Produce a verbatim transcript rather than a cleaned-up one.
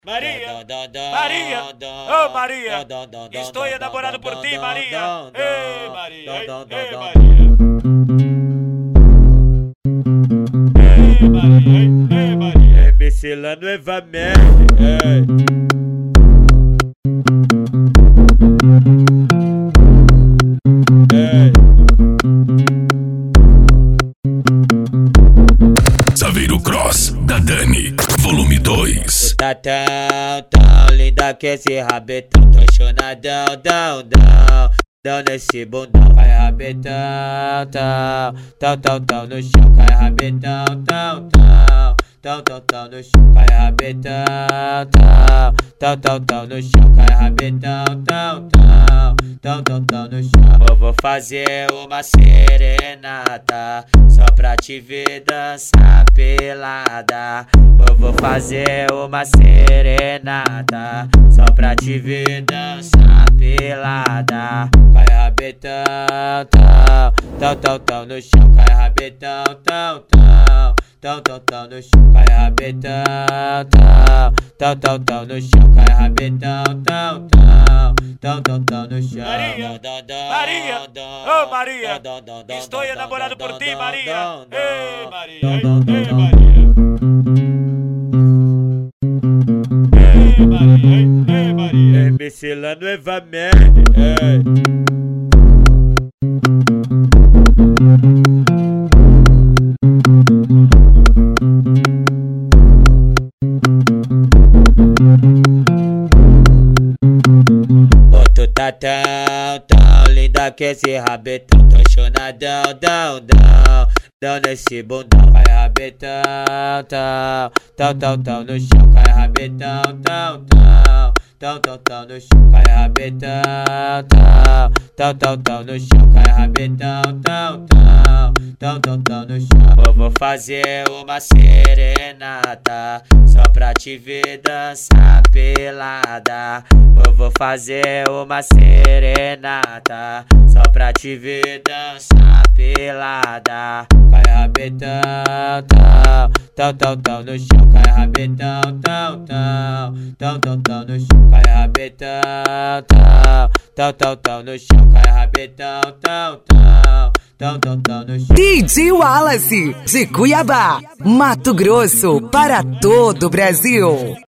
Maria, Maria, ô oh, Maria, estou enamorado por ti, Maria. Ei, Maria, ei, ei, Maria. Ei, Maria, ei, ei, Maria. M C lá novamente, ei. Ei. Saveiro Cross, da Dani, volume dois. Tá tão, tão linda que esse rabetão, tô chonadão, dão, dão, dão nesse bundão. Cai rabetão, tão, tão, tão, tão no chão. Cai rabetão, tão, tão, tão, tão, tão no chão. Cai rabetão, tão, tão, tão, tão no chão. Cai rabetão, tão, tão, tão, tão, tão no chão. Eu vou fazer uma serenata só pra te ver dançar pelada. Eu vou fazer uma serenata só pra te ver dançar pelada. Cai rabetão, tão, tão, tão, tão no chão. Cai rabetão, tão, tão, tão, tão, tão no chão. Cai rabetão, tão, tão, tão, tão no chão. Cai rabetão, tão, tão, tão, tão, tão no chão. Maria, Maria, ô oh, Maria, estou enamorado por ti, Maria. Ei, Maria, ei, ei, Maria. Ei, Maria, ei, ei, Maria. M C lá novamente, ei. Tá tão, tão linda que esse rabetão, tô chonadão, dão, dão, dão nesse bundão. Cai rabetão, tão, tão, tão, tão no chão. Cai rabetão, tão, tão, tão, tão, tão no chão. Cai rabetão, tão, tão, tão, tão no chão. Cai rabetão, tão, tão, tão, tão, tão no chão. Eu vou fazer uma serenata só pra te ver dançar pelada. Eu vou fazer uma serenata só pra te ver dançar pelada. Cai rabetão, tão, tão, tão, tão no chão. Cai rabetão, tão, tão, tão, tão, tão no chão. Cai rabetão, tão, tão, tão, tão no chão. Cai rabetão, tão, tão, tão, tão, tão no chão. D J Wallace, de Cuiabá, Mato Grosso, para todo o Brasil.